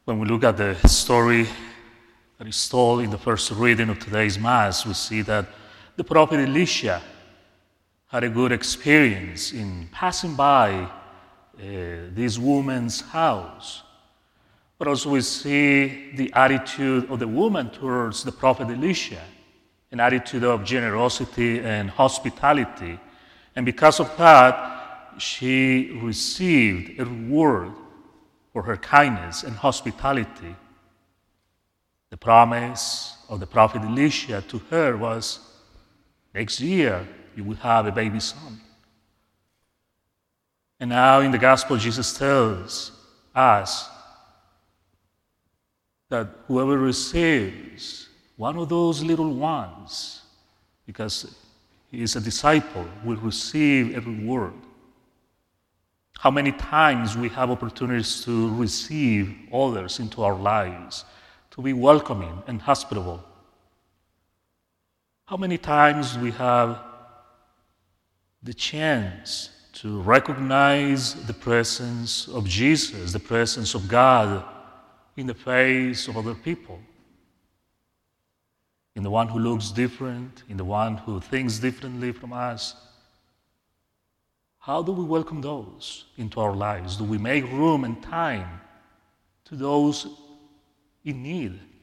When we look at the story that is told in the first reading of today's Mass, we see that the prophet Elisha had a good experience in passing by this woman's house. But also we see the attitude of the woman towards the prophet Elisha, an attitude of generosity and hospitality. And because of that, she received a reward for her kindness and hospitality. The promise of the prophet Elisha to her was, next year you will have a baby son. And now in the gospel, Jesus tells us that whoever receives one of those little ones, because he is a disciple, will receive a reward. How many times we have opportunities to receive others into our lives, to be welcoming and hospitable. How many times we have the chance to recognize the presence of Jesus, the presence of God in the face of other people, in the one who looks different, in the one who thinks differently from us. How do we welcome those into our lives? Do we make room and time to those in need